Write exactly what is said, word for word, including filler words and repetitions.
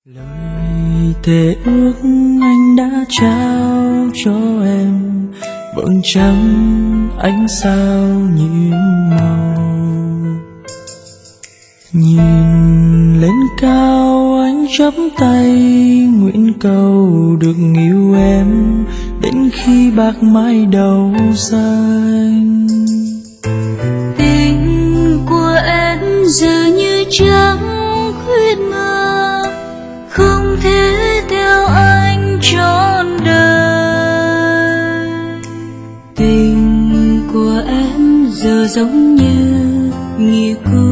Lời thề ước anh đã trao cho em vầng trăng ánh sao nhiệm màu. Nhìn lên cao anh chắp tay nguyện cầu được yêu em đến khi bạc mái đầu xanh. Tình của em giờ như trăng khuyết mơ, không thể theo anh trọn đời. Tình của em giờ giống như nghĩa cũ